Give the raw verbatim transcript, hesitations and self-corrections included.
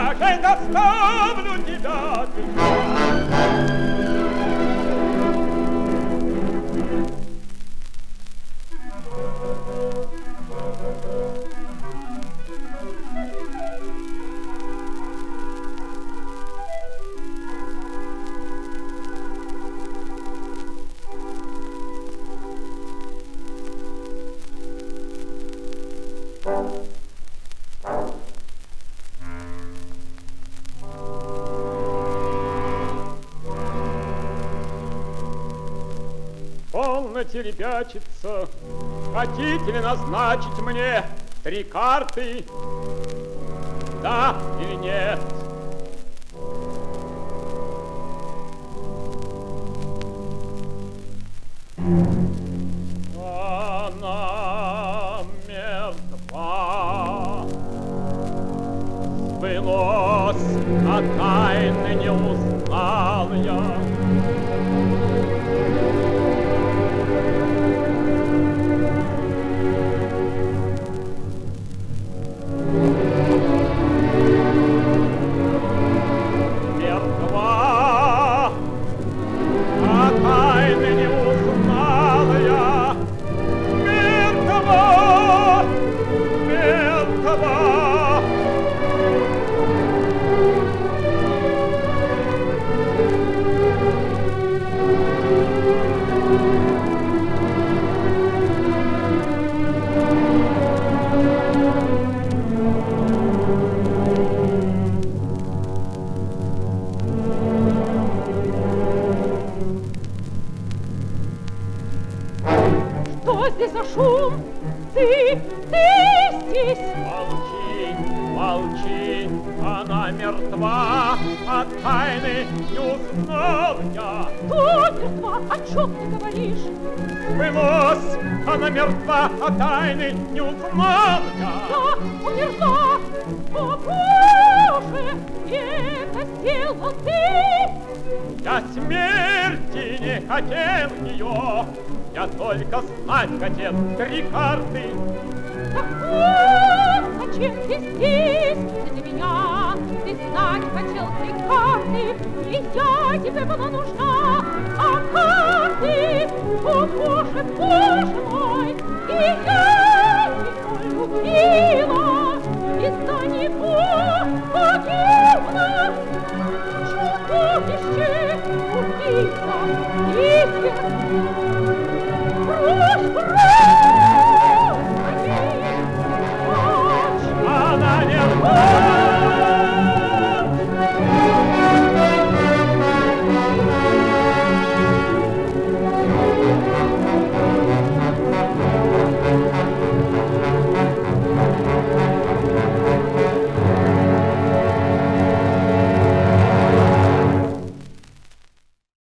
я же доставлю тебя. Полноте ребячиться, хотите ли назначить мне три карты? Да или нет? Она мертва. Сбылось, а тайны не узнал я. Что здесь за шум? Ты, ты здесь? Молчи, молчи, она мертва, а тайны не узнал я. Кто мертва? О чем ты говоришь? Сбылось, она мертва, а тайны не узнал я. Я умерла. О, Боже, это сделал ты. Я смерти не хотел ее, я только знать хотел три карты. Так вот, зачем ты здесь? Для меня ты знать хотел три карты, и я тебе была нужна. А карты, о, Боже, Боже мой, и я